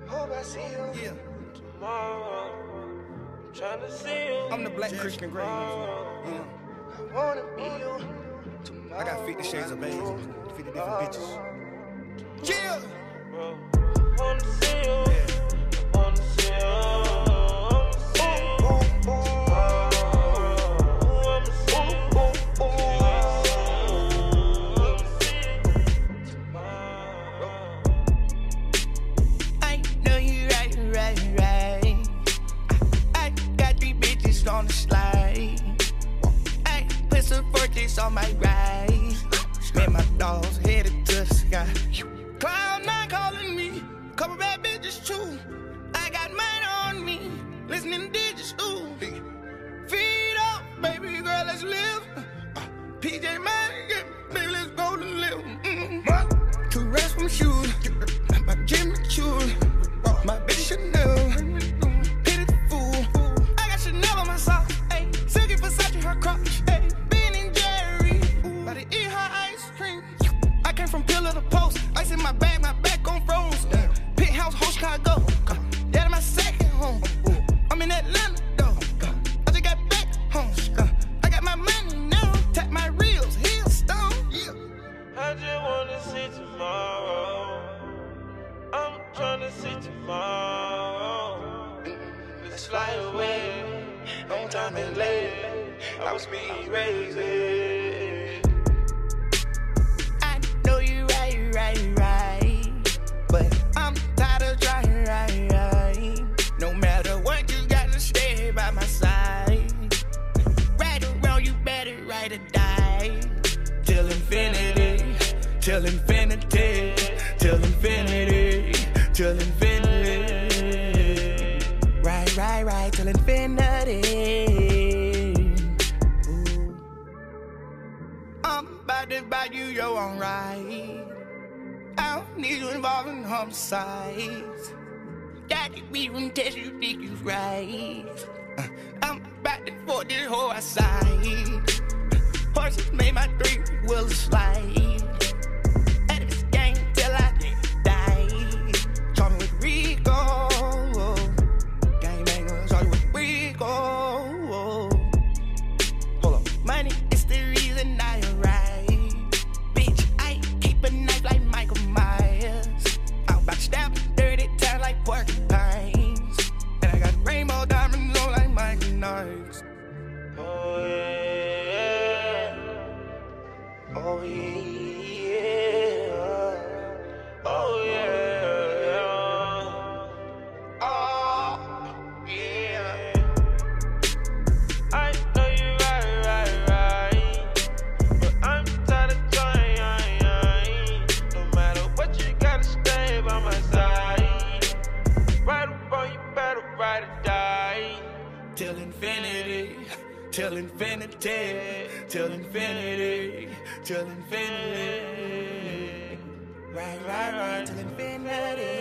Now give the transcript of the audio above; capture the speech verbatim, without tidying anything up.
Hope I see you Yeah. tomorrow. I'm trying to see you. I'm the black Christian Grey. Yeah. I wanna be you tomorrow. I got fifty shades of beige, fifty different bitches. Yeah. Bro, I wanna see you. I wanna see you. On the slide, I put some forties on my ride. Man, my dogs headed to the sky. Cloud nine calling me, couple bad bitches too. I got mine on me, listening to digits, ooh. Feet up, baby girl, let's live. P J Masks, baby, let's go to live. Mm-hmm. Two rest from shoes, my Jimmy Choo, my bitch Chanel. Her crotch, ayy, Ben and Jerry, about to eat her ice cream. I came from pillar to post, ice in my bag, my back on froze. Penthouse, whole Chicago, that my second home. I'm in Atlanta though, I just got back home. I got my money now, tap my reels, heel stone. Yeah. I just wanna see tomorrow. I'm tryna see tomorrow. Let's fly away, on time and late. I was being crazy. I know you right, right, right, but I'm tired of trying, right, right. No matter what, you gotta stay by my side. Right around, you better ride or die. Till infinity, till infinity, till infinity, till infinity. Right, right, right, till infinity. I'm about to buy you your own ride. I don't need you involved in homicides. Got to be room test you think you right. Uh, I'm about to fuck this whole outside. Horses made my three wheels slide. At this game till I die. Call me with Rico. Gang banger, call you with Rico. Hold up. Money is the reason I arrive. Bitch, I keep a knife like Michael Myers. I'm about to stab thirty times like porcupines. And I got rainbow diamonds on like Michael Knives. Oh yeah, oh yeah, oh yeah, oh yeah. I know you right, right, right, but I'm tired of trying. No matter what, you gotta stay by my side. Right upon you, better ride or die. Till infinity, till infinity, till infinity, till infinity. Right, right, right, till infinity.